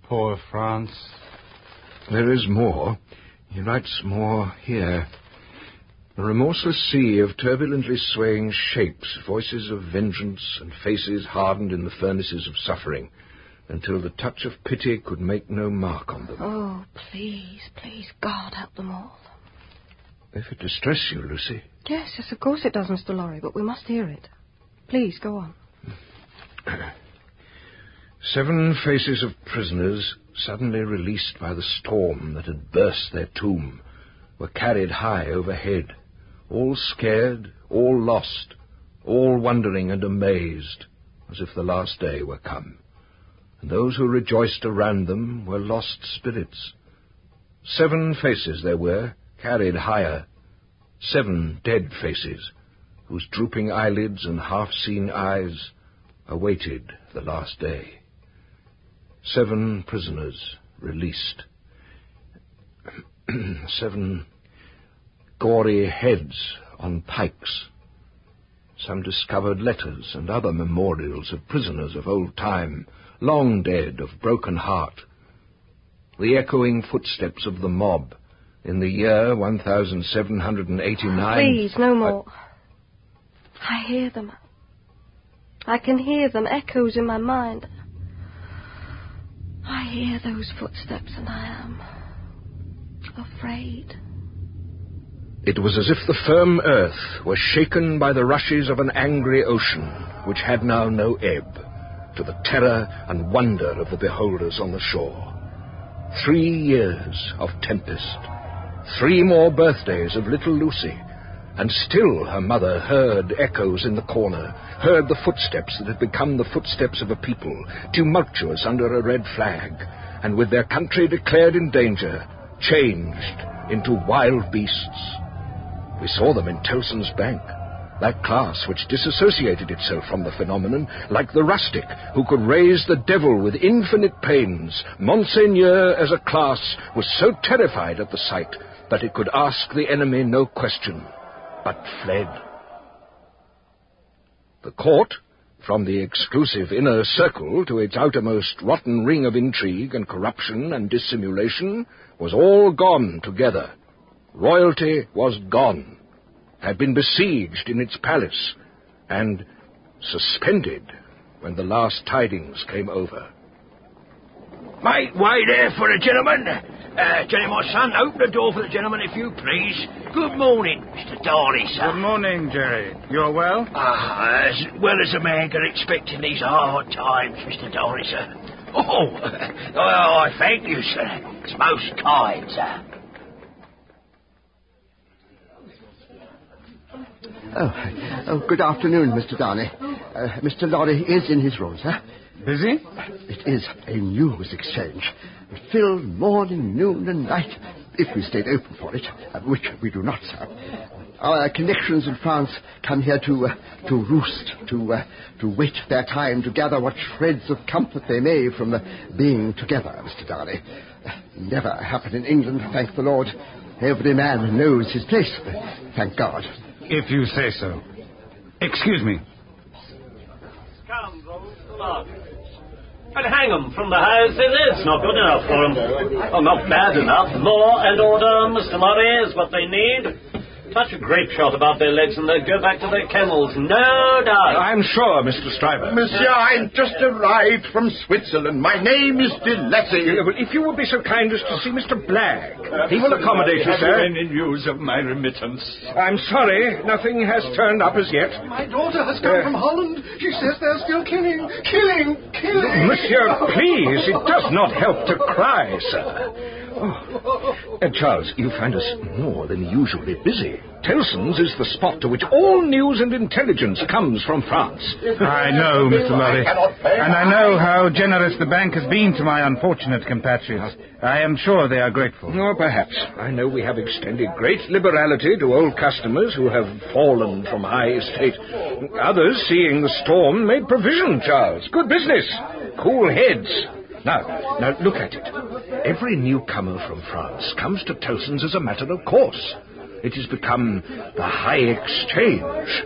Poor France. There is more. He writes more here. A remorseless sea of turbulently swaying shapes, voices of vengeance and faces hardened in the furnaces of suffering, until the touch of pity could make no mark on them. Oh, please, God help them all. If it distress you, Lucy. Yes, of course it does, Mr. Lorry, but we must hear it. Please, go on. 7 faces of prisoners, suddenly released by the storm that had burst their tomb, were carried high overhead, all scared, all lost, all wondering and amazed, as if the last day were come. And those who rejoiced around them were lost spirits. 7 faces there were, carried higher, 7 dead faces, whose drooping eyelids and half-seen eyes awaited the last day. 7 prisoners released. 7 gory heads on pikes. Some discovered letters and other memorials of prisoners of old time, long dead, of broken heart. The echoing footsteps of the mob in the year 1789... Please, no more. I hear them. I can hear them, echoes in my mind. I hear those footsteps and I am afraid. It was as if the firm earth were shaken by the rushes of an angry ocean, which had now no ebb, to the terror and wonder of the beholders on the shore. 3 years of tempest, 3 more birthdays of little Lucy, and still her mother heard echoes in the corner, heard the footsteps that had become the footsteps of a people, tumultuous under a red flag, and with their country declared in danger, changed into wild beasts. We saw them in Tellson's Bank, that class which disassociated itself from the phenomenon, like the rustic who could raise the devil with infinite pains. Monseigneur as a class was so terrified at the sight that it could ask the enemy no question, but fled. The court, from the exclusive inner circle to its outermost rotten ring of intrigue and corruption and dissimulation, was all gone together. Royalty was gone, had been besieged in its palace, and suspended when the last tidings came over. Mate, wait there for the gentleman. Jenny, my son, open the door for the gentleman, if you please. Good morning, Mr. Darley, sir. Good morning, Jerry. You're well? As well as a man can expect in these hard times, Mr. Darley, sir. Oh, I thank you, sir. It's most kind, sir. Oh, good afternoon, Mr. Darnay. Mr. Lorry is in his room, sir. Busy? It is a news exchange. Filled morning, noon, and night, if we stayed open for it, which we do not, sir. Our connections in France come here to roost, to wait their time to gather what shreds of comfort they may from the being together, Mr. Darnay. Never happened in England, thank the Lord. Every man knows his place, thank God. If you say so. Excuse me. And hang 'em from the highest it is. Not good enough for 'em. Oh, not bad enough. Law and order, Mr. Lorry, is what they need. Touch a grape shot about their legs and they'll go back to their kennels, no doubt. I'm sure, Mr. Stryver. Monsieur, I'm just arrived from Switzerland. My name is de Lacy. Well, if you would be so kind as to see Mr. Blagg. He will accommodate you, sir. Any news of my remittance? I'm sorry, nothing has turned up as yet. My daughter has come from Holland. She says they're still killing. Monsieur, please, it does not help to cry, sir. Oh. Charles, you find us more than usually busy. Tellson's is the spot to which all news and intelligence comes from France. I know, Mr. Lorry. And I know how generous the bank has been to my unfortunate compatriots. I am sure they are grateful. Oh, perhaps. I know we have extended great liberality to old customers who have fallen from high estate. Others, seeing the storm, made provision, Charles. Good business. Cool heads. Now, look at it. Every newcomer from France comes to Tellson's as a matter of course. It has become the high exchange.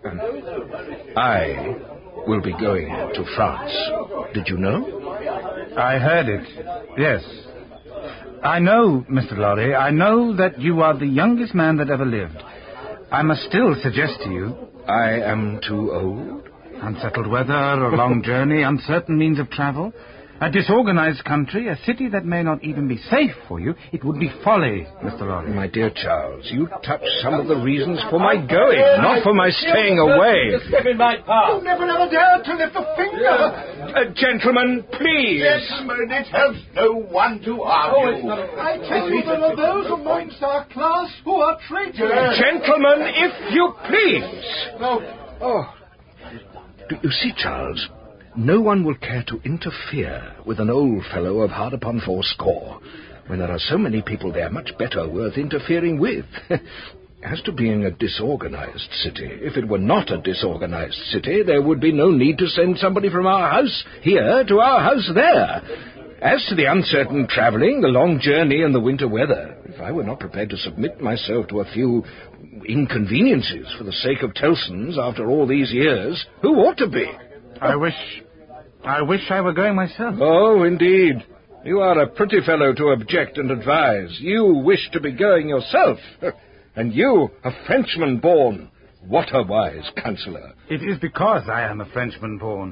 I will be going to France. Did you know? I heard it. Yes. I know, Mr. Lorry, I know that you are the youngest man that ever lived. I must still suggest to you... I am too old? Unsettled weather, a long journey, uncertain means of travel, a disorganized country, a city that may not even be safe for you. It would be folly, Mr. Lorry. My dear Charles, you touch some of the reasons for my going, not for my staying away. Step in my path. You never dared to lift a finger. Gentlemen, please. Gentlemen, it helps no one to argue. I tell you, there are those amongst our class who are traitors. Gentlemen, if you please. No. Oh. Do you see, Charles? No one will care to interfere with an old fellow of hard upon 80, when there are so many people there much better worth interfering with. As to being a disorganized city, if it were not a disorganized city, there would be no need to send somebody from our house here to our house there. As to the uncertain travelling, the long journey and the winter weather, if I were not prepared to submit myself to a few inconveniences for the sake of Tellson's after all these years, who ought to be? I wish I were going myself. Oh, indeed. You are a pretty fellow to object and advise. You wish to be going yourself. And you, a Frenchman born. What a wise counsellor. It is because I am a Frenchman born.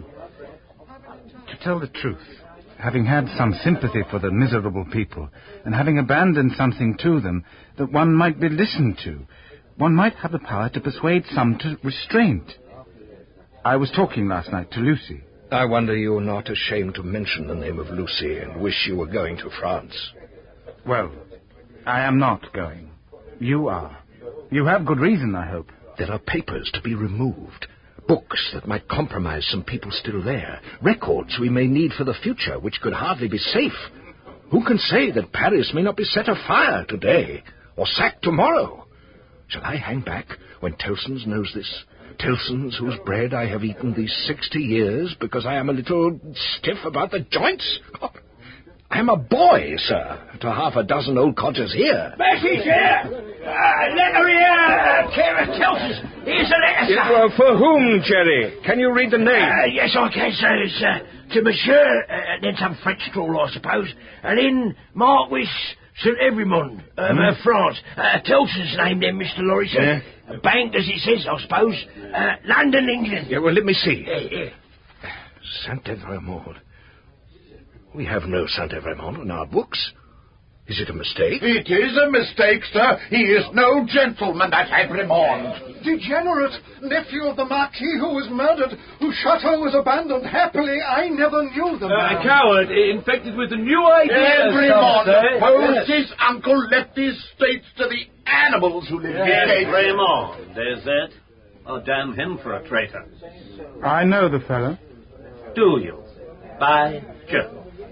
To tell the truth, having had some sympathy for the miserable people, and having abandoned something to them that one might be listened to, one might have the power to persuade some to restraint. I was talking last night to Lucy. I wonder you are not ashamed to mention the name of Lucy and wish you were going to France. Well, I am not going. You are. You have good reason, I hope. There are papers to be removed. Books that might compromise some people still there. Records we may need for the future, which could hardly be safe. Who can say that Paris may not be set afire today, or sacked tomorrow? Shall I hang back when Tellson's knows this? Tellson's, whose bread I have eaten these 60 years because I am a little stiff about the joints? I am a boy, sir, to half a dozen old codgers here. Message here! Letter here! Care of Tellson's. Here's a letter, sir. For whom, Jerry? Can you read the name? Yes, I can, sir. It's to Monsieur, then some French scrawl, I suppose, and in Marquis St. Evremond, France. Tellson's name then, Mr. Lorry, sir. Yeah. Bank, as it says, I suppose. London, England. Yeah, well, let me see. St. Evremond. We have no St. Evremond in our books. Is it a mistake? It is a mistake, sir. He is no gentleman, that Evremond. Degenerate nephew of the Marquis who was murdered, whose chateau was abandoned. Happily, I never knew the man. A coward, infected with a new idea. Evremond opposed his uncle, left his estates to the animals who live in the Evremond, there's that. Oh, damn him for a traitor. I know the fellow. Do you? By Jove.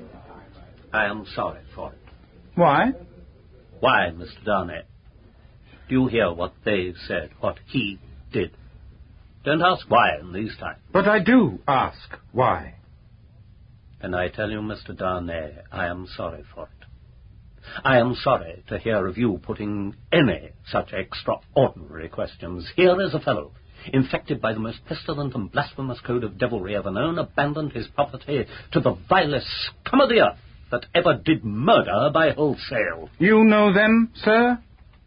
I am sorry for it. Why? Why, Mr. Darnay? Do you hear what they said, what he did? Don't ask why in these times. But I do ask why. And I tell you, Mr. Darnay, I am sorry for it. I am sorry to hear of you putting any such extraordinary questions. Here is a fellow, infected by the most pestilent and blasphemous code of devilry ever known, abandoned his property to the vilest scum of the earth that ever did murder by wholesale. You know them, sir?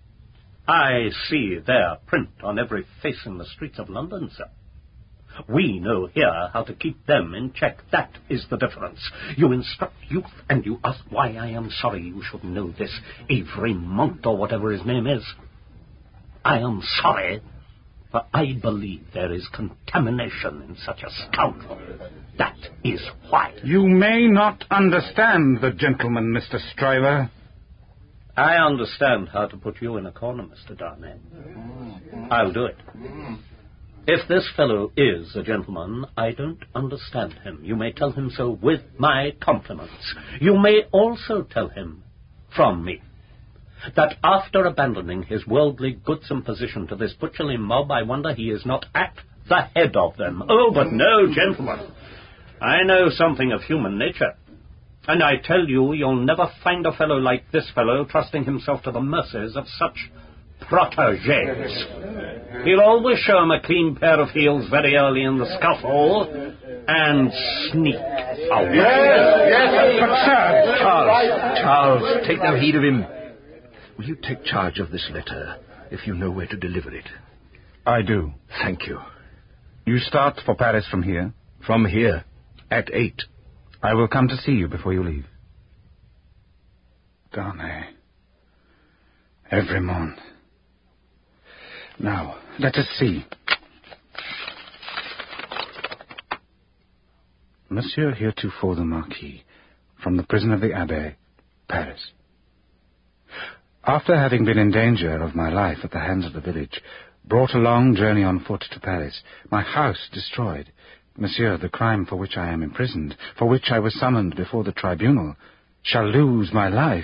I see their print on every face in the streets of London, sir. We know here how to keep them in check. That is the difference. You instruct youth, and you ask why I am sorry you should know this Evremond, or whatever his name is. I am sorry, for I believe there is contamination in such a scoundrel. That is why. You may not understand the gentleman, Mr. Stryver. I understand how to put you in a corner, Mr. Darnay. I'll do it. If this fellow is a gentleman, I don't understand him. You may tell him so with my compliments. You may also tell him, from me, that after abandoning his worldly goods and position to this butcherly mob, I wonder he is not at the head of them. Oh, but no, gentlemen. I know something of human nature. And I tell you, you'll never find a fellow like this fellow trusting himself to the mercies of such protégés. He'll always show him a clean pair of heels very early in the scuffle, and sneak out. Yes, but sir... Charles, take no heed of him. Will you take charge of this letter, if you know where to deliver it? I do. Thank you. You start for Paris from here? From here, at 8. I will come to see you before you leave. Darnay. Evremond. Now, let us see. Monsieur heretofore the Marquis, from the prison of the Abbaye, Paris. After having been in danger of my life at the hands of the village, brought a long journey on foot to Paris, my house destroyed, Monsieur, the crime for which I am imprisoned, for which I was summoned before the tribunal, shall lose my life.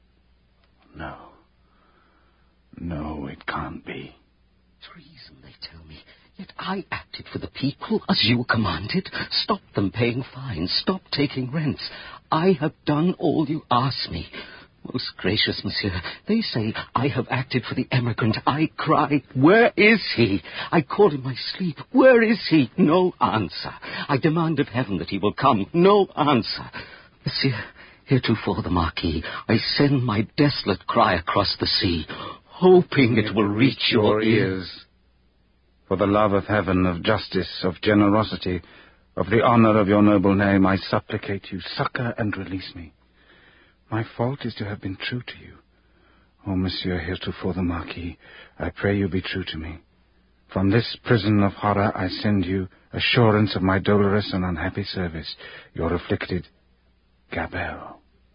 No, it can't be. Treason, they tell me. Yet I acted for the people, as you commanded. Stopped them paying fines, stopped taking rents. I have done all you asked me. Most gracious monsieur, they say I have acted for the emigrant. I cry, where is he? I call in my sleep, where is he? No answer. I demand of heaven that he will come. No answer. Monsieur, heretofore the Marquis, I send my desolate cry across the sea, hoping it will reach your ears. For the love of heaven, of justice, of generosity, of the honor of your noble name, I supplicate you, succor and release me. My fault is to have been true to you. O Monsieur heretofore the Marquis, I pray you be true to me. From this prison of horror I send you assurance of my dolorous and unhappy service, your afflicted Gabelle.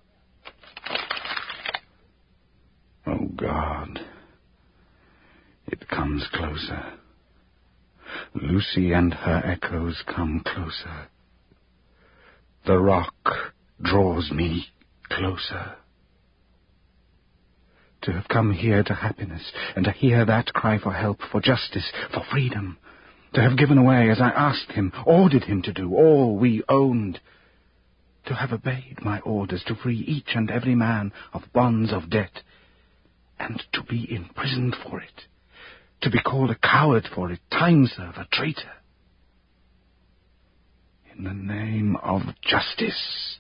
Oh God, it comes closer. Lucy and her echoes come closer. The rock draws me closer. To have come here to happiness, and to hear that cry for help, for justice, for freedom. To have given away, as I asked him, ordered him to do, all we owned. To have obeyed my orders, to free each and every man of bonds of debt, and to be imprisoned for it. To be called a coward for it, time-server, traitor. In the name of justice.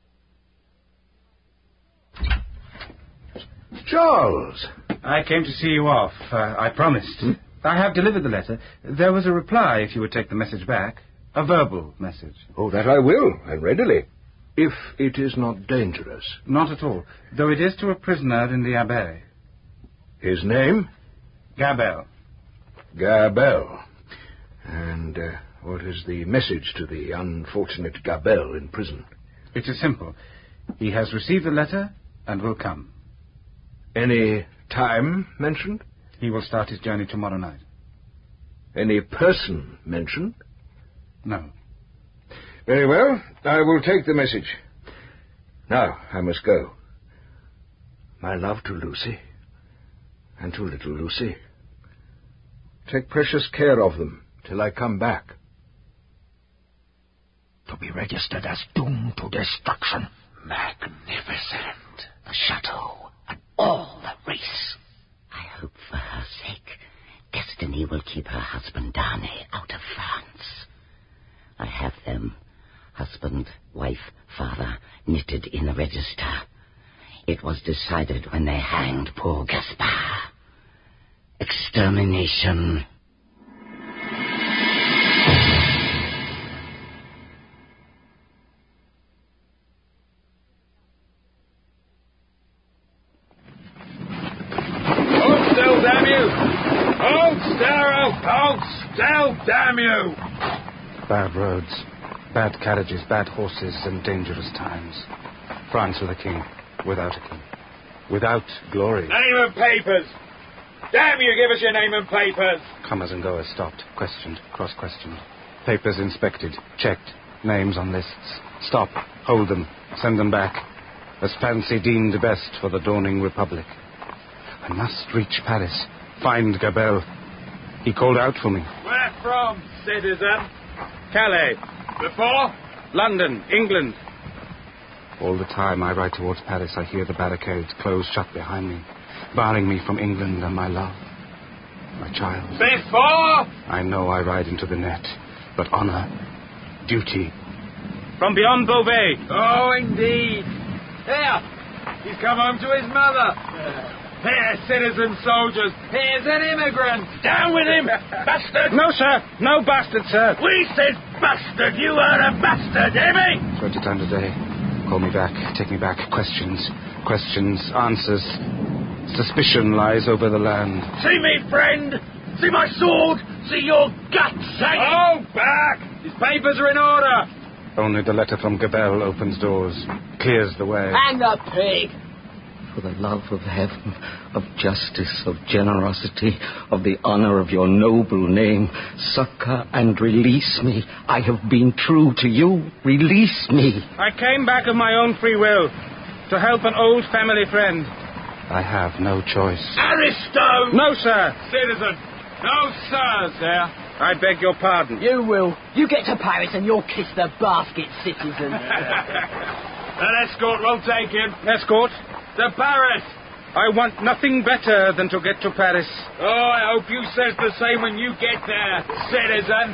Charles! I came to see you off. I promised. I have delivered the letter. There was a reply if you would take the message back. A verbal message. Oh, that I will, and readily. If it is not dangerous. Not at all, though it is to a prisoner in the Abbaye. His name? Gabelle. Gabelle. And what is the message to the unfortunate Gabelle in prison? It is simple. He has received the letter and will come. Any time mentioned? He will start his journey tomorrow night. Any person mentioned? No. Very well. I will take the message. Now, I must go. My love to Lucy, and to little Lucy. Take precious care of them till I come back. To be registered as doomed to destruction. Magnificent. The chateau and all the race. I hope for her sake, destiny will keep her husband Darnay out of France. I have them, husband, wife, father, knitted in the register. It was decided when they hanged poor Gaspard. Extermination. Hold still, damn you! Hold still, damn you! Bad roads, bad carriages, bad horses, and dangerous times. France with a king, without a king, without glory. Name and papers! Damn you, give us your name and papers! Comers and goers stopped, questioned, cross-questioned. Papers inspected, checked, names on lists. Stop, hold them, send them back, as fancy deemed best for the dawning republic. I must reach Paris, find Gabelle. He called out for me. Where from, citizen? Calais. Before? London, England. All the time I ride towards Paris, I hear the barricades close shut behind me, barring me from England and my love, my child. Before? I know I ride into the net, but honor, duty. From beyond Beauvais. Oh, indeed. There. He's come home to his mother. Here, citizen soldiers. Here's an immigrant. Down with him, bastard. No, sir. No bastard, sir. We said bastard. You are a bastard, hear me? 20 times a day. Call me back. Take me back. Questions. Questions. Answers. Suspicion lies over the land. See me, friend. See my sword. See your guts hanging. Oh, back. His papers are in order. Only the letter from Gabelle opens doors, clears the way. Hang the pig! For the love of heaven, of justice, of generosity, of the honor of your noble name, succor and release me. I have been true to you. Release me. I came back of my own free will to help an old family friend. I have no choice. Aristo! No, sir. Citizen. No, sirs, there. I beg your pardon. You will. You get to Paris and you'll kiss the basket, citizen. An escort will take him. Escort? To Paris. I want nothing better than to get to Paris. Oh, I hope you says the same when you get there, citizen.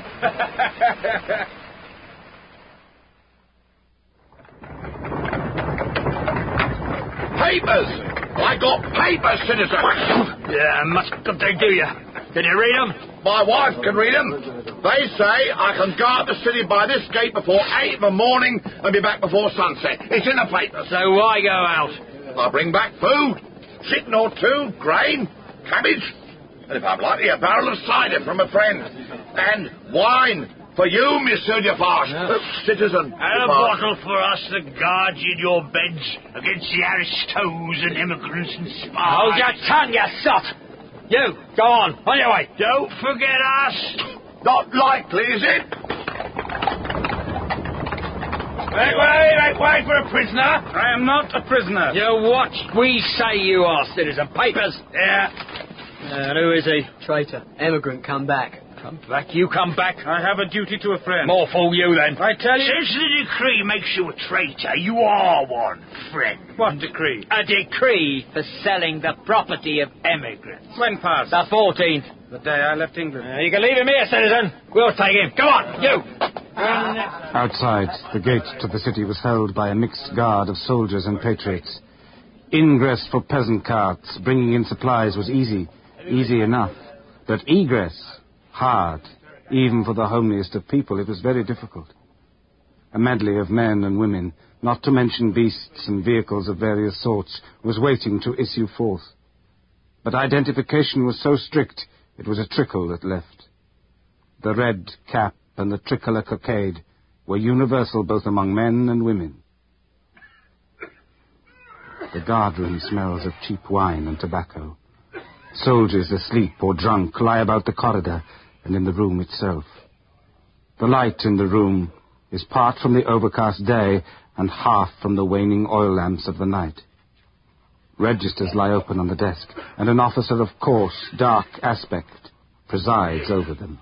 Papers! I got papers, citizen! Yeah, much good they do you. Can you read them? My wife can read them. They say I can go out the city by this gate before 8 in the morning and be back before sunset. It's in the papers. So why go out? I bring back food, chicken or two, grain, cabbage, and if I'm lucky, a barrel of cider from a friend. And wine for you, Monsieur Defarge, citizen. And a bottle for us to guard you in your beds against the aristos and immigrants and spies. Hold your tongue, you sot! You, go on your way. Don't forget us. Not likely, is it? Make way for a prisoner. I am not a prisoner. You watch. We say you are, citizen. Papers. Yeah. And who is he? Traitor. Emigrant, come back. Come back, you come back. I have a duty to a friend. More fool you, then. I tell you... Since the decree makes you a traitor, you are one, friend. What decree? A decree for selling the property of emigrants. When passed? The 14th. The day I left England. You can leave him here, citizen. We'll take him. Go on, you. Outside, the gate to the city was held by a mixed guard of soldiers and patriots. Ingress for peasant carts, bringing in supplies, was easy enough. But egress... hard. Even for the homeliest of people, it was very difficult. A medley of men and women, not to mention beasts and vehicles of various sorts, was waiting to issue forth. But identification was so strict, it was a trickle that left. The red cap and the tricolour cockade were universal both among men and women. The guardroom smells of cheap wine and tobacco. Soldiers asleep or drunk lie about the corridor and in the room itself. The light in the room is part from the overcast day and half from the waning oil lamps of the night. Registers lie open on the desk, and an officer of coarse, dark aspect presides over them.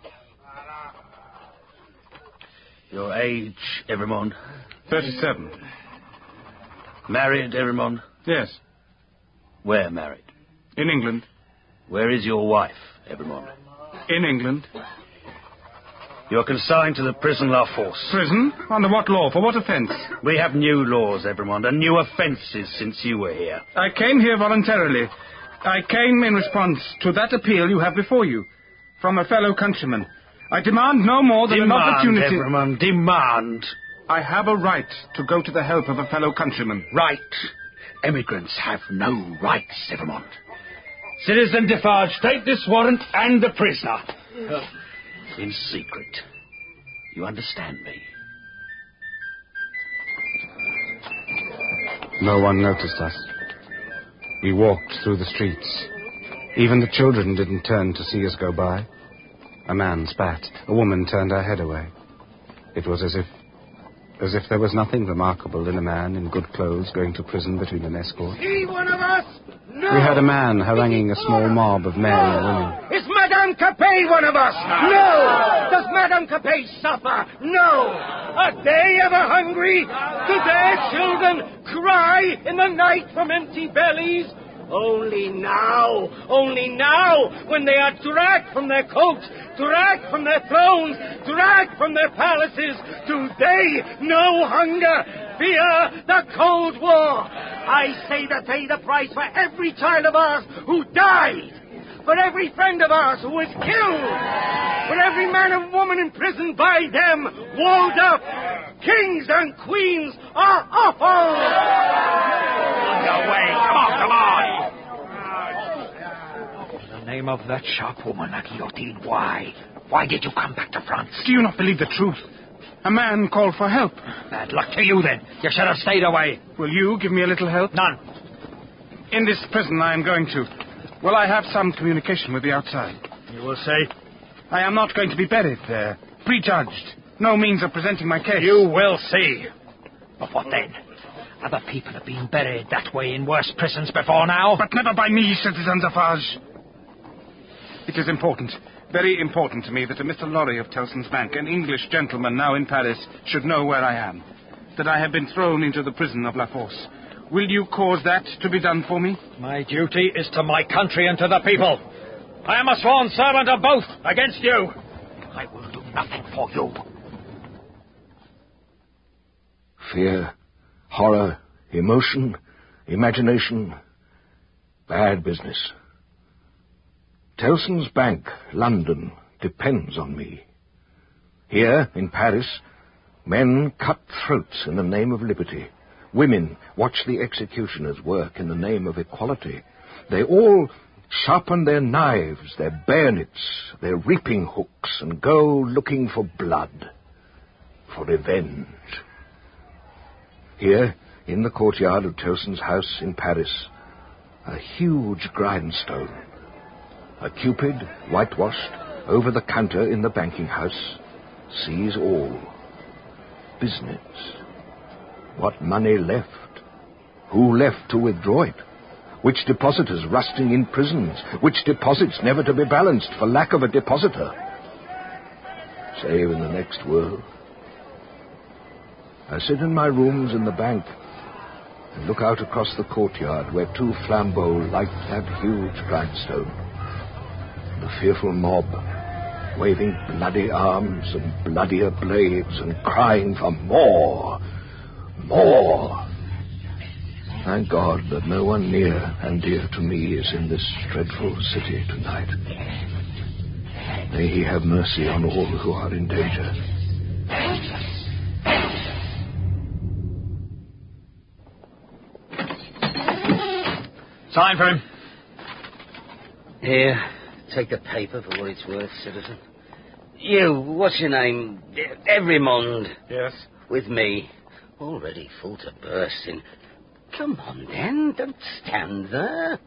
Your age, Evremond? 37. Married, Evremond? Yes. Where married? In England. Where is your wife, Evremond? In England. You're consigned to the prison La Force. Prison? Under what law? For what offence? We have new laws, Evremond, and new offences since you were here. I came here voluntarily. I came in response to that appeal you have before you, from a fellow countryman. I demand no more than an opportunity... Evremond, demand. I have a right to go to the help of a fellow countryman. Right. Emigrants have no rights, Evremond. Citizen Defarge, take this warrant and the prisoner. In secret. You understand me? No one noticed us. We walked through the streets. Even the children didn't turn to see us go by. A man spat. A woman turned her head away. It was as if there was nothing remarkable in a man in good clothes going to prison between an escort. He one of us? No! We had a man haranguing a small mob of men and women. Is Madame Capet one of us? No! Does Madame Capet suffer? No! Are they ever hungry? Do their children cry in the night from empty bellies? Only now, when they are dragged from their coats, dragged from their thrones, dragged from their palaces, do they know hunger, fear the Cold War. I say they pay the price for every child of ours who died, for every friend of ours who was killed, for every man and woman imprisoned by them, walled up. Kings and queens are awful! Away! Come on! In the name of that sharp woman, La Guillotine, why? Why did you come back to France? Do you not believe the truth? A man called for help. Bad luck to you, then. You should have stayed away. Will you give me a little help? None. In this prison I am going to, will I have some communication with the outside? You will say? I am not going to be buried there, prejudged. No means of presenting my case. You will see. But what then? Other people have been buried that way in worse prisons before now. But never by me, Citizen Defarge. It is important, very important to me that a Mr. Lorry of Tellson's Bank, an English gentleman now in Paris, should know where I am. That I have been thrown into the prison of La Force. Will you cause that to be done for me? My duty is to my country and to the people. I am a sworn servant of both against you. I will do nothing for you. Fear, horror, emotion, imagination, bad business. Tellson's Bank, London, depends on me. Here, in Paris, men cut throats in the name of liberty. Women watch the executioners work in the name of equality. They all sharpen their knives, their bayonets, their reaping hooks, and go looking for blood, for revenge. Here, in the courtyard of Tellson's house in Paris, a huge grindstone. A Cupid, whitewashed, over the counter in the banking house, sees all. Business. What money left? Who left to withdraw it? Which depositors rusting in prisons? Which deposits never to be balanced for lack of a depositor? Save in the next world. I sit in my rooms in the bank and look out across the courtyard where two flambeaux light that huge grindstone. The fearful mob, waving bloody arms and bloodier blades and crying for more. More. Thank God that no one near and dear to me is in this dreadful city tonight. May he have mercy on all who are in danger. Sign for him. Here, take the paper for what it's worth, citizen. You, what's your name? Evremond. Yes? With me. Already full to bursting. Come on, then. Don't stand there.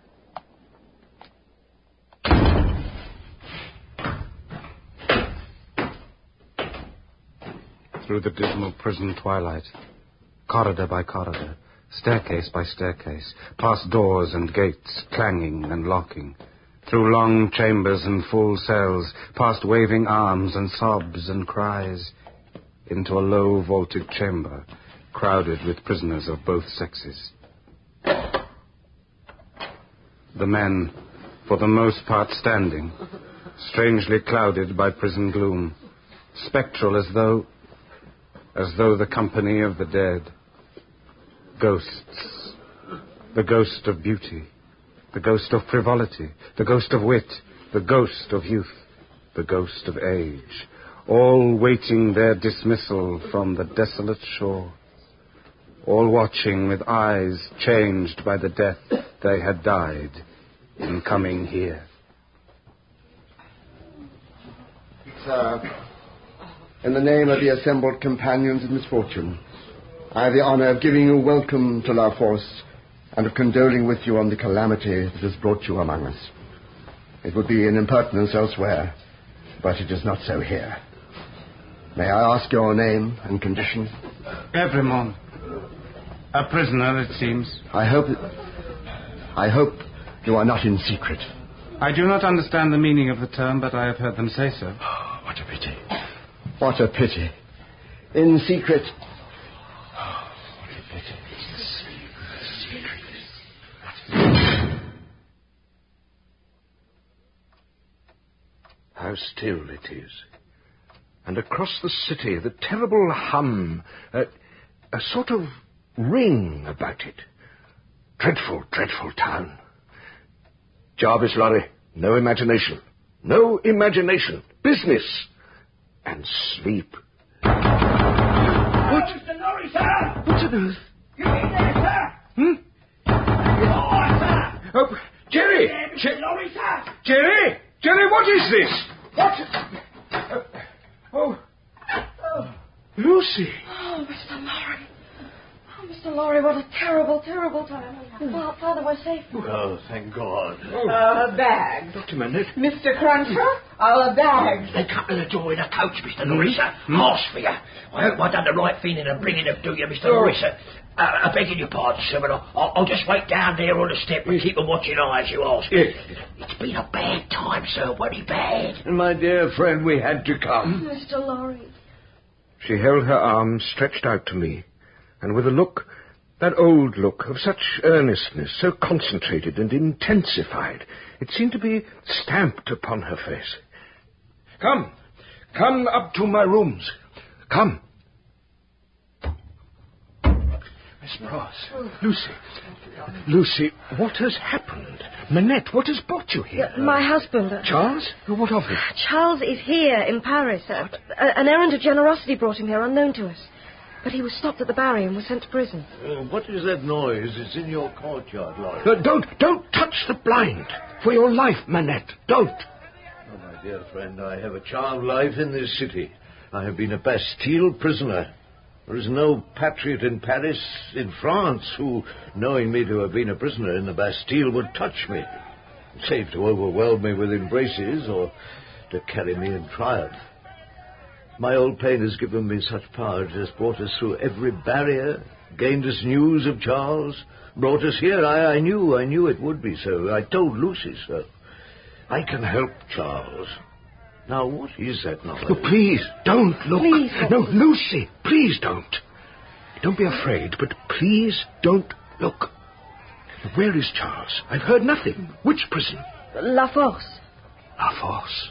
Through the dismal prison twilight, corridor by corridor, staircase by staircase, past doors and gates, clanging and locking, through long chambers and full cells, past waving arms and sobs and cries, into a low vaulted chamber, crowded with prisoners of both sexes. The men, for the most part standing, strangely clouded by prison gloom, spectral as though the company of the dead. Ghosts. The ghost of beauty, the ghost of frivolity, the ghost of wit, the ghost of youth, the ghost of age, all waiting their dismissal from the desolate shore, all watching with eyes changed by the death they had died in coming here. Sir, in the name of the assembled companions of misfortune, I have the honor of giving you welcome to La Force and of condoling with you on the calamity that has brought you among us. It would be an impertinence elsewhere, but it is not so here. May I ask your name and condition? Evremond. A prisoner, it seems. I hope you are not in secret. I do not understand the meaning of the term, but I have heard them say so. Oh, what a pity. What a pity. In secret. Oh, what a pity. How still it is. And across the city, the terrible hum, a sort of ring about it. Dreadful, dreadful town. Jarvis Lorry, no imagination. No imagination. Business. And sleep. What? Mr. Lorry, sir! What's on earth? You in there, sir? Oh, sir! Oh, Jerry! Mr. Lorry, sir! Jerry! Jerry, what is this? What? Oh, Lucy! Oh, Mr. Lorry. Oh, Mr. Lorry, what a terrible, terrible time. Well, Father, we're safe. Oh, thank God. Bags. Dr. Manette. Mr. Cruncher, our bags. They come to the door in a coach, Mr. Lorry, sir. Horse for you. I hope I done the right thing in bringing them to you, Mr. Lorry, sir. I begging your pardon, sir, but I'll just wait down there on the step and keep a watching eye as you ask. Yes. It's been a bad time, sir, very bad. My dear friend, we had to come. Mr. Lorry. She held her arms stretched out to me, and with a look, that old look of such earnestness, so concentrated and intensified, it seemed to be stamped upon her face. Come up to my rooms. Come. Miss Pross. Lucy, what has happened? Manette, what has brought you here? My husband. Charles? What of him? Charles is here in Paris. An errand of generosity brought him here, unknown to us. But he was stopped at the barrier and was sent to prison. What is that noise? It's in your courtyard, Lorry. Don't touch the blind. For your life, Manette, don't. Oh, my dear friend, I have a charmed life in this city. I have been a Bastille prisoner. There is no patriot in Paris, in France, who, knowing me to have been a prisoner in the Bastille, would touch me, save to overwhelm me with embraces or to carry me in triumph. My old pain has given me such power. It has brought us through every barrier, gained us news of Charles, brought us here. I knew it would be so. I told Lucy so. I can help Charles. Now, what is that novel? Oh, please, don't look. Please, no, Lucy, please don't. Don't be afraid, but please don't look. Where is Charles? I've heard nothing. Which prison? La Force. La Force.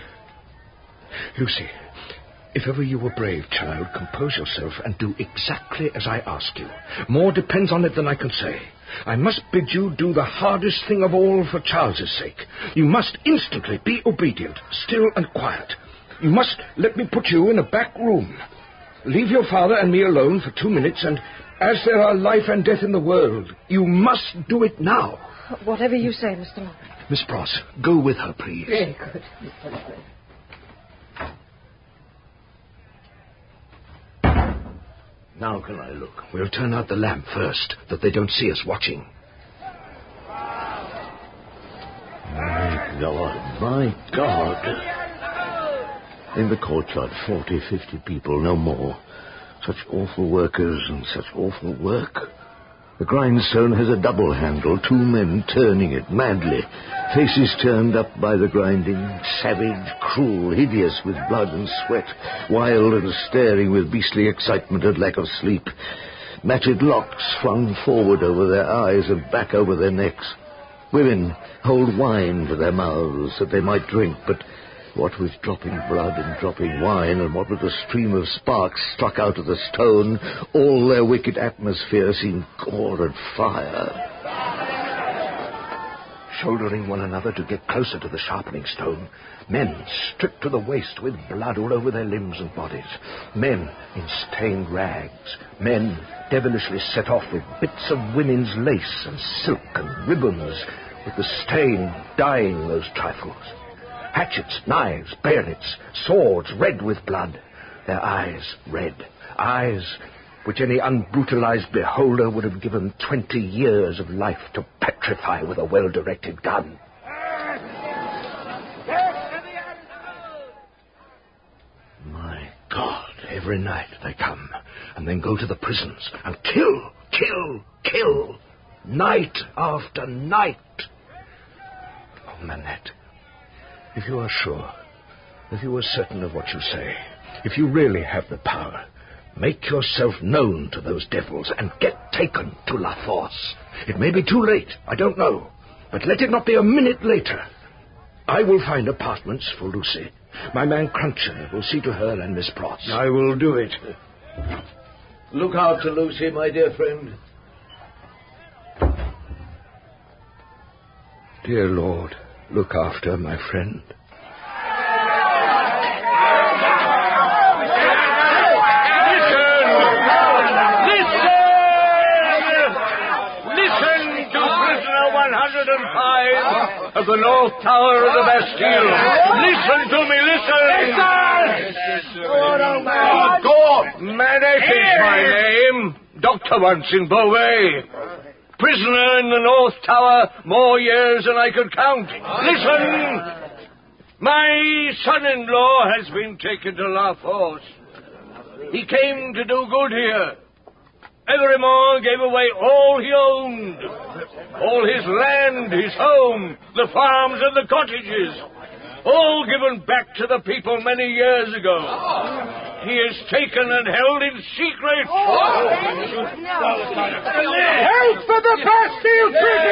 Lucy, if ever you were brave, child, compose yourself and do exactly as I ask you. More depends on it than I can say. I must bid you do the hardest thing of all for Charles's sake. You must instantly be obedient, still and quiet. You must let me put you in a back room. Leave your father and me alone for 2 minutes, and as there are life and death in the world, you must do it now. Whatever you say, Mr. Lorry. Miss Pross, go with her, please. Very good, Mr. Lorry. Now can I look? We'll turn out the lamp first, that they don't see us watching. My God. In the courtyard, 40, 50 people, no more. Such awful workers and such awful work. The grindstone has a double handle, 2 men turning it madly. Faces turned up by the grinding, savage, cruel, hideous with blood and sweat, wild and staring with beastly excitement and lack of sleep. Matted locks flung forward over their eyes and back over their necks. Women hold wine to their mouths that they might drink, but what with dropping blood and dropping wine, and what with the stream of sparks struck out of the stone, all their wicked atmosphere seemed gore and fire. Shouldering one another to get closer to the sharpening stone, men stripped to the waist with blood all over their limbs and bodies, men in stained rags, men devilishly set off with bits of women's lace and silk and ribbons, with the stain dyeing those trifles. Hatchets, knives, bayonets, swords red with blood, their eyes red, eyes which any unbrutalized beholder would have given 20 years of life to petrify with a well-directed gun. My God, every night they come, and then go to the prisons and kill, night after night. Oh, Manette, if you are sure, if you are certain of what you say, if you really have the power, make yourself known to those devils and get taken to La Force. It may be too late, I don't know, but let it not be a minute later. I will find apartments for Lucy. My man Cruncher will see to her and Miss Pross. I will do it. Look out to Lucy, my dear friend. Dear Lord, look after my friend. Of the North Tower of the Bastille. Listen to me, listen! Oh, God! Manet is my name. Doctor once in Beauvais. Prisoner in the North Tower more years than I could count. Listen! My son-in-law has been taken to La Force. He came to do good here. Everymore gave away all he owned. All his land, his home, the farms and the cottages. All given back to the people many years ago. He is taken and held in secret. Help for the Bastille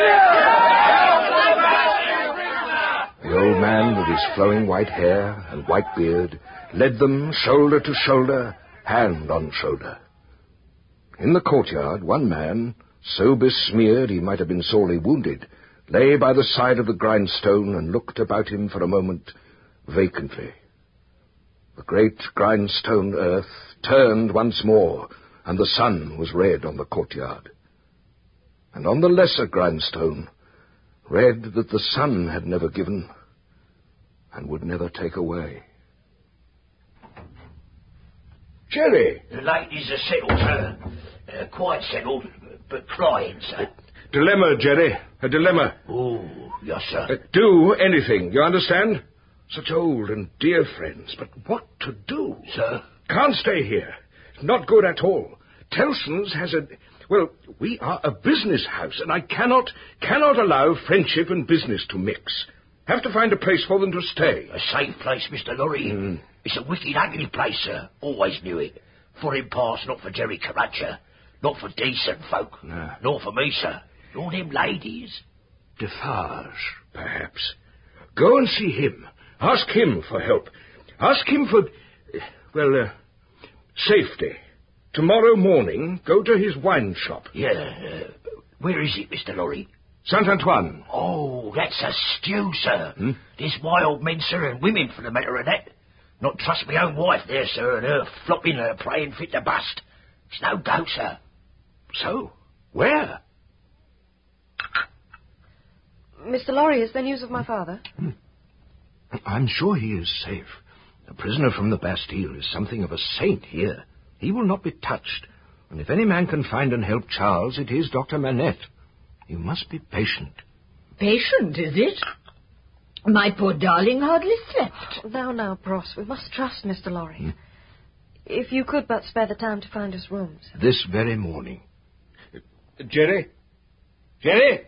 prisoner! The old man, with his flowing white hair and white beard, led them shoulder to shoulder, hand on shoulder. In the courtyard, one man, so besmeared he might have been sorely wounded, lay by the side of the grindstone and looked about him for a moment vacantly. The great grindstone earth turned once more, and the sun was red on the courtyard. And on the lesser grindstone, read that the sun had never given and would never take away. Jerry! The ladies are settled, sir. Quite settled, but crying, sir. Dilemma, Jerry. A dilemma. Oh, yes, sir. Do anything, you understand? Such old and dear friends, but what to do? Sir? Can't stay here. Not good at all. Tellson's has a... Well, we are a business house, and I cannot allow friendship and business to mix. Have to find a place for them to stay. A safe place, Mr. Lorry. It's a wicked ugly place, sir. Always knew it. Foreign parts not for Jerry Caraccia. Not for decent folk. No. Nor for me, sir. Nor them ladies. Defarge, perhaps. Go and see him. Ask him for help. Ask him for... safety. Tomorrow morning, go to his wine shop. Yeah, where is it, Mr. Lorry? Saint-Antoine. Oh, that's a stew, sir. There's wild men, sir, and women for the matter of that. Not trust my own wife there, sir, and her flopping her praying fit to bust. It's no go, sir. So, where? Mr. Lorry, is there news of my father? I'm sure he is safe. A prisoner from the Bastille is something of a saint here. He will not be touched. And if any man can find and help Charles, it is Dr. Manette. You must be patient. Patient, is it? My poor darling hardly slept. Now, Pross, we must trust Mr. Lorry. If you could but spare the time to find us rooms. This very morning. Jerry? Jerry?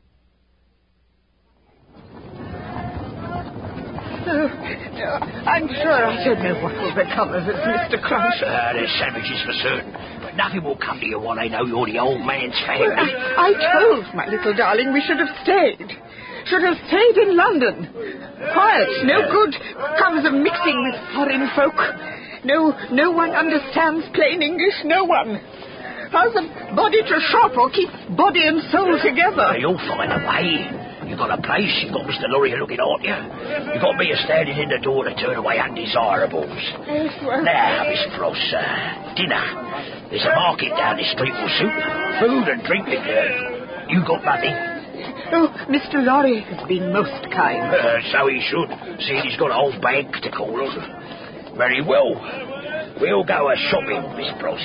I'm sure I don't know what will become of us, Mr. Cruncher. They're savages for certain. But nothing will come to you while they know you're the old man's family. I told my little darling we should have stayed. Should have stayed in London. Quiet, no good comes of mixing with foreign folk. No one understands plain English, no one. How's a body to shop or keep body and soul together? You'll find a way. You've got a place, you've got Mr. Lorry looking after you. You've got me standing in the door to turn away undesirables. Now, Miss Pross, dinner. There's a market down the street will suit. Food and drink liquor. You got money? Oh, Mr. Lorry has been most kind. So he should, seeing he's got a whole bank to call on. Very well. We'll go a-shopping, Miss Pross.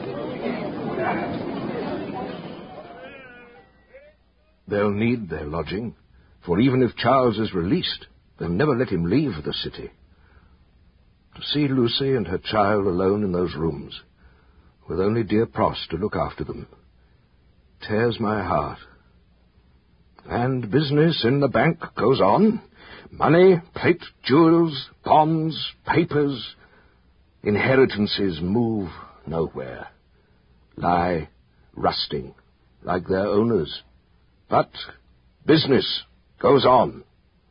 They'll need their lodging, for even if Charles is released, they'll never let him leave the city. To see Lucy and her child alone in those rooms, with only dear Pross to look after them, tears my heart. And business in the bank goes on. Money, plate, jewels, bonds, papers. Inheritances move nowhere. Lie rusting like their owners. But business goes on.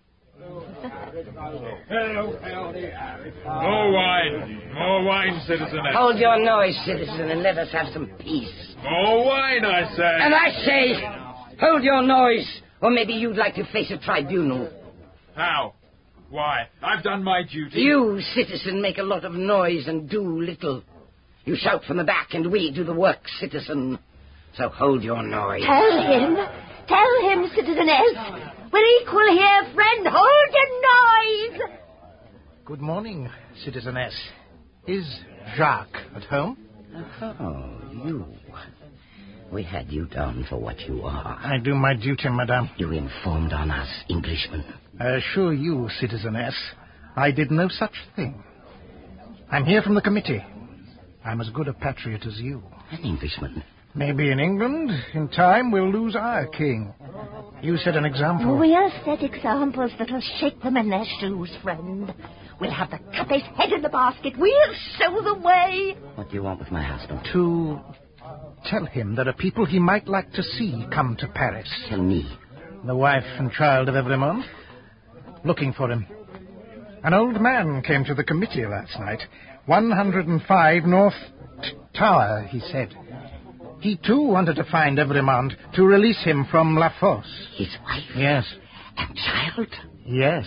More wine. More wine, citizeness. Hold your noise, citizen, and let us have some peace. More wine, I say. And I say, hold your noise, or maybe you'd like to face a tribunal. How? Why? I've done my duty. You, citizen, make a lot of noise and do little. You shout from the back, and we do the work, citizen. So hold your noise. Tell him, citizeness. We're equal here, friend. Hold your noise. Good morning, citizeness. Is Jacques at home? Oh, you. We had you down for what you are. I do my duty, madame. You informed on us, Englishman. I assure you, citizeness, I did no such thing. I'm here from the committee. I'm as good a patriot as you. An Englishman? Maybe in England, in time, we'll lose our king. You set an example. We'll set examples that'll shake them in their shoes, friend. We'll have the cuppies head in the basket. We'll show the way. What do you want with my husband? To tell him there are people he might like to see come to Paris. Tell me. The wife and child of Evremond. Looking for him. An old man came to the committee last night. 105 North Tower, he said. He, too, wanted to find Evremond to release him from La Fosse. His wife? Yes. And child? Yes.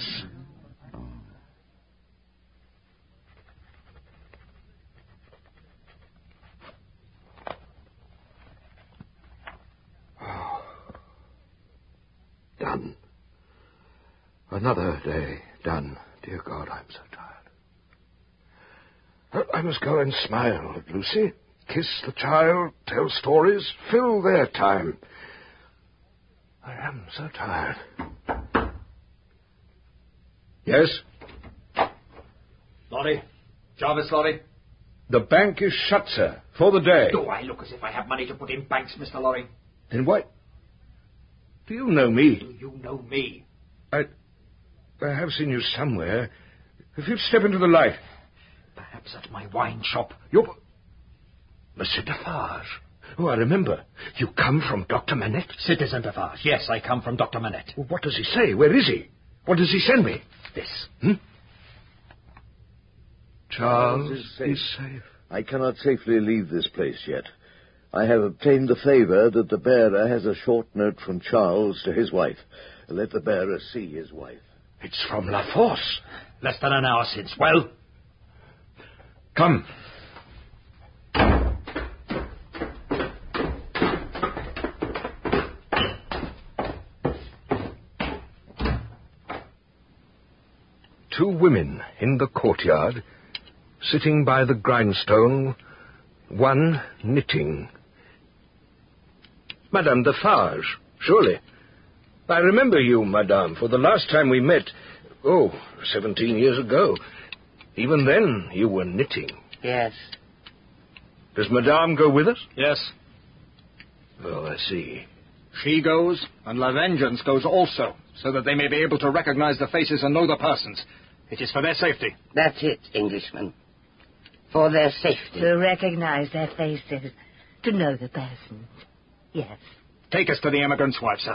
Done. Another day done. Dear God, I'm so tired. I must go and smile at Lucy, kiss the child, tell stories, fill their time. I am so tired. Yes? Lorry? Jarvis, Lorry? The bank is shut, sir, for the day. Do I look as if I have money to put in banks, Mr. Lorry? Then why? Do you know me? Do you know me? I have seen you somewhere. If you'd step into the light. Perhaps at my wine shop. You're... Monsieur Defarge. Oh, I remember. You come from Dr. Manette? Citizen Defarge. Yes, I come from Dr. Manette. Well, what does he say? Where is he? What does he send me? This. Charles is safe. I cannot safely leave this place yet. I have obtained the favour that the bearer has a short note from Charles to his wife. Let the bearer see his wife. It's from La Fosse. Less than an hour since. Well? Come. Two women in the courtyard, sitting by the grindstone, one knitting. Madame Defarge, surely. I remember you, madame, for the last time we met, 17 years ago. Even then, you were knitting. Yes. Does madame go with us? Yes. Oh, I see. She goes, and La Vengeance goes also, so that they may be able to recognize the faces and know the persons. It is for their safety. That's it, Englishman. For their safety. To recognize their faces. To know the persons. Yes. Take us to the emigrant's wife, sir.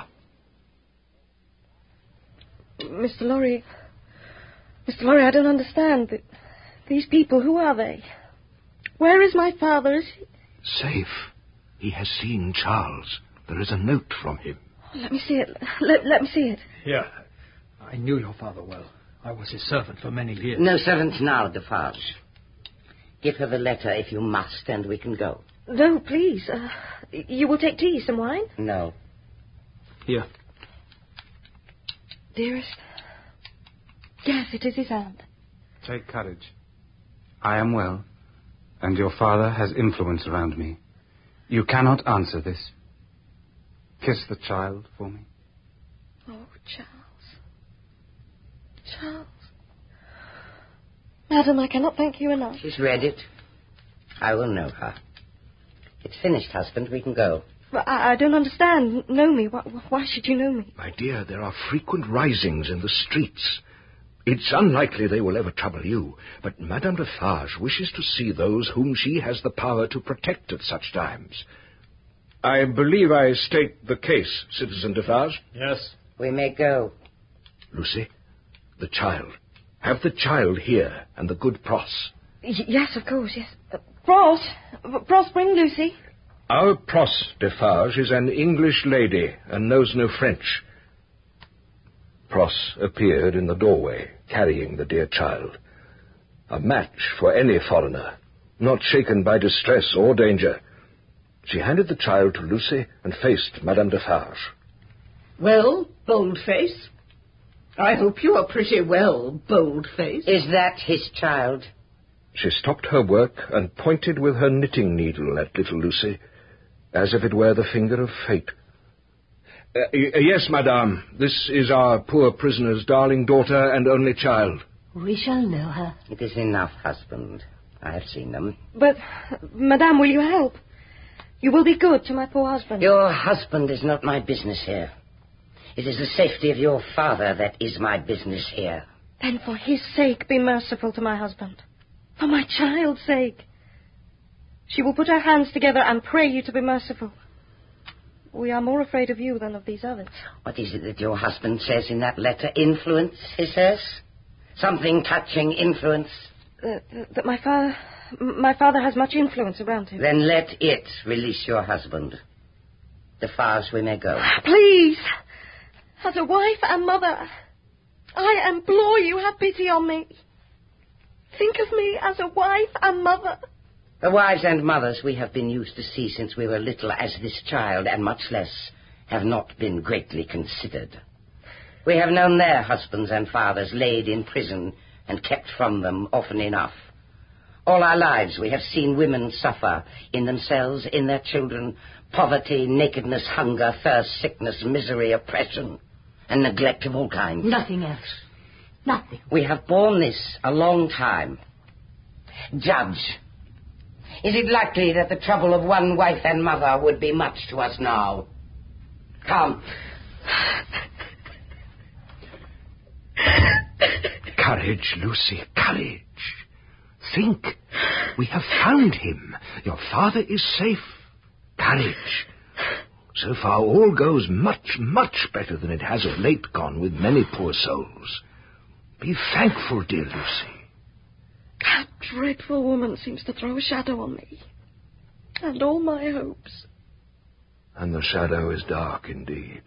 Mr. Lorry, I don't understand. These people, who are they? Where is my father? Is he... Safe. He has seen Charles. There is a note from him. Let me see it. Let me see it. Here. I knew your father well. I was his servant for many years. No servants now, Defarge. Give her the letter if you must, and we can go. No, please. You will take tea, some wine? No. Here. Dearest. Yes, it is his hand. Take courage. I am well, and your father has influence around me. You cannot answer this. Kiss the child for me. Oh, Charles. Charles. Madam, I cannot thank you enough. She's read it. I will know her. It's finished, husband. We can go. But I don't understand. Know me. Why should you know me? My dear, there are frequent risings in the streets. It's unlikely they will ever trouble you, but Madame Defarge wishes to see those whom she has the power to protect at such times. I believe I state the case, Citizen Defarge. Yes. We may go. Lucy, The child. Have the child here, and the good Pross. Yes, of course, yes. Pross, bring Lucy. Our Pross Defarge is an English lady and knows no French. Pross appeared in the doorway, carrying the dear child. A match for any foreigner, not shaken by distress or danger. She handed the child to Lucy and faced Madame Defarge. Well, Boldface, I hope you are pretty well, Boldface. Is that his child? She stopped her work and pointed with her knitting needle at little Lucy, as if it were the finger of fate. Yes, madame, this is our poor prisoner's darling daughter and only child. We shall know her. It is enough, husband. I have seen them. But, madame, will you help? You will be good to my poor husband. Your husband is not my business here. It is the safety of your father that is my business here. Then for his sake be merciful to my husband. For my child's sake. She will put her hands together and pray you to be merciful. We are more afraid of you than of these others. What is it that your husband says in that letter? Influence, he says? Something touching influence? That my father has much influence around him. Then let it release your husband. Defarge, we may go. Please! As a wife and mother, I implore you, have pity on me. Think of me as a wife and mother. The wives and mothers we have been used to see since we were little as this child, and much less, have not been greatly considered. We have known their husbands and fathers laid in prison and kept from them often enough. All our lives we have seen women suffer in themselves, in their children, poverty, nakedness, hunger, thirst, sickness, misery, oppression, and neglect of all kinds. Nothing else. Nothing. We have borne this a long time. Judge, is it likely that the trouble of one wife and mother would be much to us now? Come. Courage, Lucy, courage. Think. We have found him. Your father is safe. Courage. So far all goes much, much better than it has of late gone with many poor souls. Be thankful, dear Lucy. That dreadful woman seems to throw a shadow on me. And all my hopes. And the shadow is dark indeed.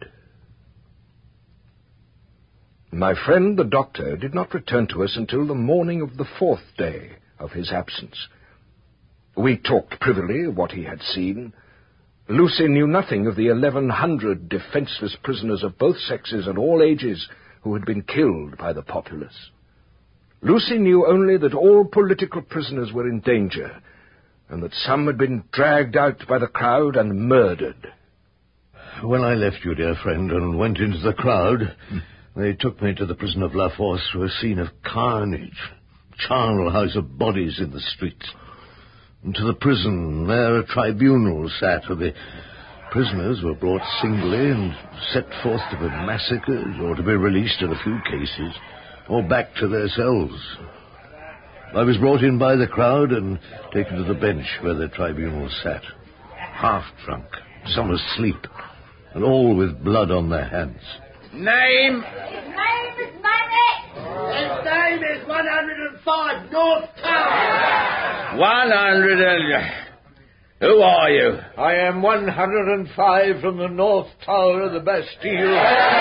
My friend, the doctor, did not return to us until the morning of the 4th day of his absence. We talked privily of what he had seen. Lucy knew nothing of the 1,100 defenceless prisoners of both sexes and all ages who had been killed by the populace. Lucy knew only that all political prisoners were in danger, and that some had been dragged out by the crowd and murdered. When I left you, dear friend, and went into the crowd, they took me to the prison of La Force to a scene of carnage, charnel-house of bodies in the streets. And to the prison, there a tribunal sat, where the prisoners were brought singly and set forth to be massacred, or to be released in a few cases, or back to their cells. I was brought in by the crowd and taken to the bench where the tribunal sat, half drunk, some asleep, and all with blood on their hands. Name? His name is Manet. His name is 105 North Tower. 100 and... Who are you? I am 105 from the North Tower of the Bastille.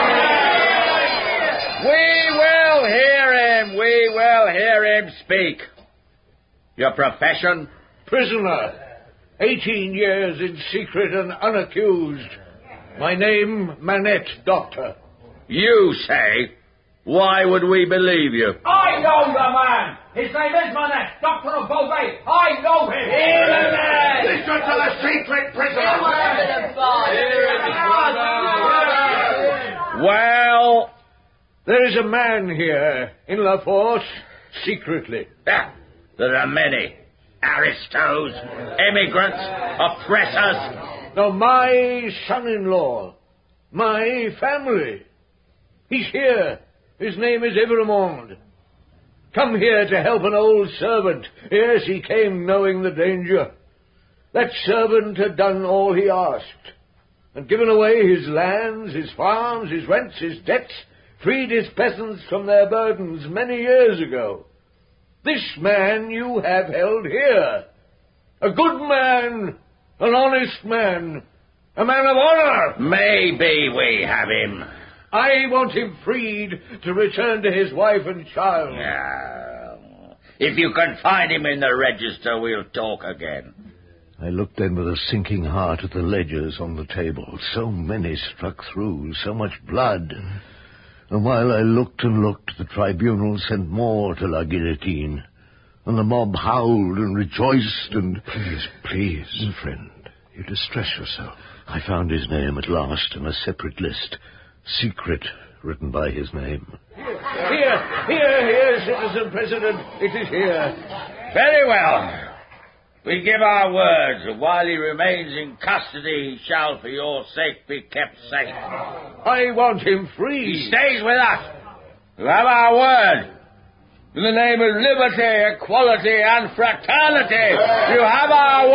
We will hear him. We will hear him speak. Your profession? Prisoner. 18 years in secret and unaccused. My name, Manette, doctor. You say? Why would we believe you? I know the man. His name is Manette, doctor of Beauvais. I know him. Hear the man. Listen to the secret prisoner. Well, there is a man here in La Force, secretly. There are many. Aristos, emigrants, oppressors. No, my son-in-law, my family. He's here. His name is Evrémonde. Come here to help an old servant. Yes, he came knowing the danger. That servant had done all he asked, and given away his lands, his farms, his rents, his debts, freed his peasants from their burdens many years ago. This man you have held here. A good man, an honest man, a man of honor. Maybe we have him. I want him freed to return to his wife and child. If you can find him in the register, we'll talk again. I looked then with a sinking heart at the ledgers on the table. So many struck through, so much blood. And while I looked and looked, the tribunal sent more to La Guillotine. And the mob howled and rejoiced and... Please, friend, you distress yourself. I found his name at last in a separate list. Secret, written by his name. Here, Citizen President. It is here. Very well. We give our words that while he remains in custody, he shall, for your sake, be kept safe. I want him free. He stays with us. You have our word. In the name of liberty, equality, and fraternity, you have our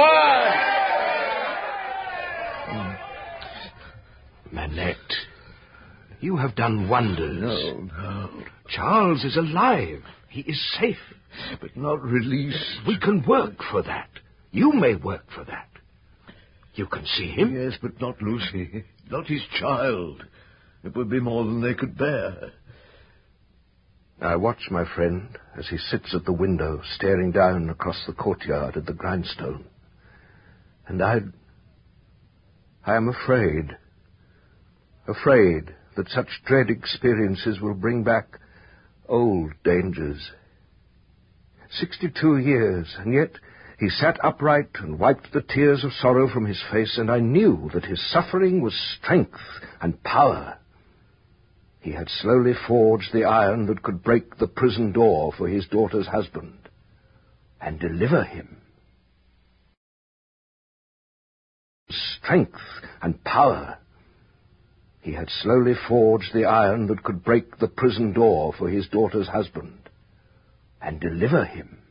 word. Manette, you have done wonders. No. Charles is alive. He is safe. But not released. We can work for that. You may work for that. You can see him? Yes, but not Lucy. Not his child. It would be more than they could bear. I watch my friend as he sits at the window, staring down across the courtyard at the grindstone. And I am afraid that such dread experiences will bring back old dangers. 62 years, and yet he sat upright and wiped the tears of sorrow from his face, and I knew that his suffering was strength and power. He had slowly forged the iron that could break the prison door for his daughter's husband and deliver him. Strength and power. He had slowly forged the iron that could break the prison door for his daughter's husband and deliver him.